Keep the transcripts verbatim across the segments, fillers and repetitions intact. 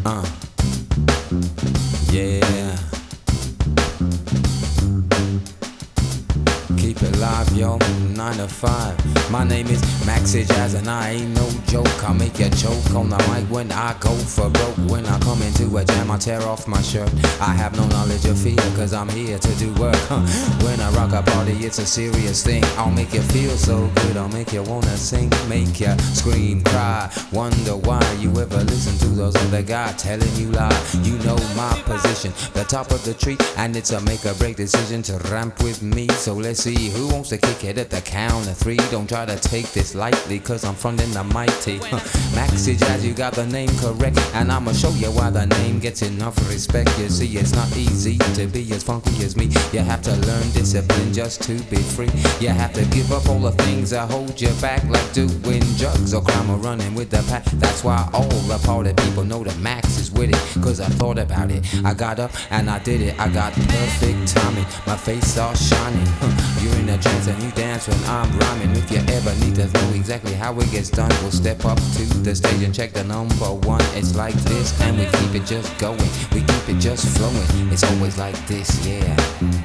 Uh, yeah. Keep it live, yo, nine to five. My name is Maxi Jazz and I ain't no joke. I make you choke on the mic when I go for broke. When I come into a jam, I tear off my shirt. I have no knowledge of fear, cause I'm here to do work. Huh. When I rock a party, it's a serious thing. I'll make you feel so good, I'll make you wanna sing. Make you scream, cry, wonder why you ever listen to those other guys telling you lie. You know my position, the top of the tree, and it's a make or break decision to ramp with me. So let's see who wants to kick it at the count of three. Don't try to take this lightly, cause I'm frontin' the mighty. Huh. Maxi Jazz, you got the name correct, and I'ma show you why the name gets enough respect. You see, it's not easy to be as funky as me. You have to learn discipline just to be free. You have to give up all the things that hold you back, like doing drugs or crime or running with the pack. That's why all the party people know that Max is with it, cause I thought about it. I got up and I did it. I got perfect timing, my face all shining. Huh. You're in a trance and you dance when I'm rhyming. If you ever need to know exactly how it gets done, we'll step up to the stage and check the number one. It's like this and we keep it just going. We keep it just flowing. It's always like this, yeah.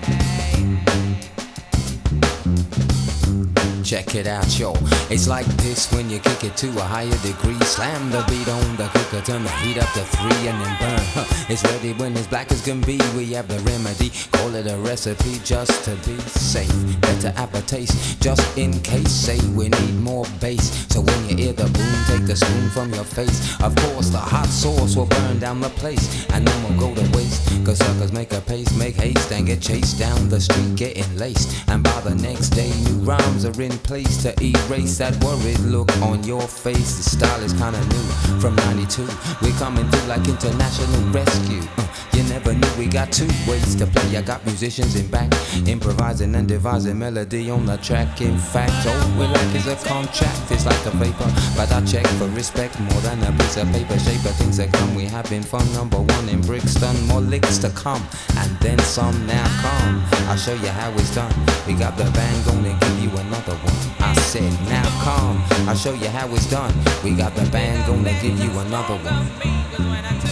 Check it out, yo. It's like this when you kick it to a higher degree. Slam the beat on the cooker, turn the heat up to three and then burn. Huh. It's ready when it's black as can be. We have the remedy, call it a recipe just to be safe. Better have a taste, just in case. Say we need more bass, so when you hear the boom, take the spoon from your face. Of course, the hot sauce will burn down the place, and then we'll go to waste. Cause suckers make a pace, make haste, and get chased down the street, getting laced. And by the next day, new rhymes are in place to erase that worried look on your face. The style is kinda new from ninety-two. We're coming through like international rescue. Uh, you never knew we got two ways to play. I got musicians in back, improvising and devising melody on the track. In fact, all we like is a contract. It's like a vapor, but I check for respect more than a piece of paper. Shape of things that come. We having fun. Number one in Brixton, more licks to come, and then some. Now come, I'll show you how it's done. We got the band gonna give you another one. I said, now come, I'll show you how it's done. We got the band gonna give you another one.